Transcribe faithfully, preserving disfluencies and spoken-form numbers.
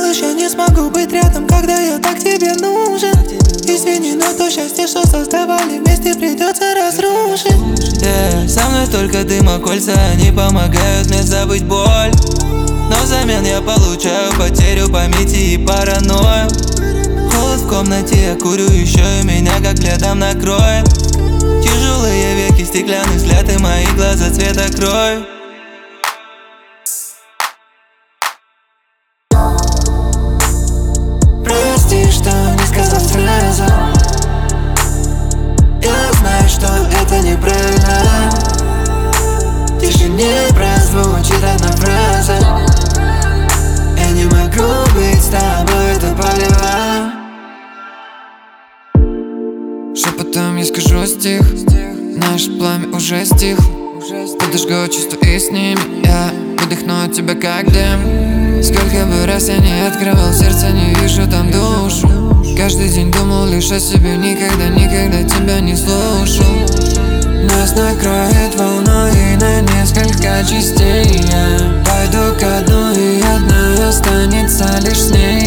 малыш, я не смогу быть рядом, когда я так тебе нужен. Извини, но то счастье, что создавали вместе, придется разрушить. Yeah, со мной только дымокольца, они помогают мне забыть боль. Но взамен я получаю потерю памяти и паранойю. Холод в комнате, я курю еще, и меня как летом накроет. Тяжелые веки, стеклянный взгляд, и мои глаза цвета крови. Прости, что не сказал сразу. Я знаю, что это неправильно. В тишине прозвучит одна фраза: я не могу быть с тобой, это болево. Шепотом я скажу стих, наше пламя уже стих. Подожгу чувства и с ними я выдохну от тебя как дым. Сколько бы раз я не открывал сердце, не вижу там душу. Каждый день думал лишь о себе, никогда, никогда тебя не слушал. Нас накроет волной на несколько частей. Я пойду ко дну, и одна останется лишь с ней.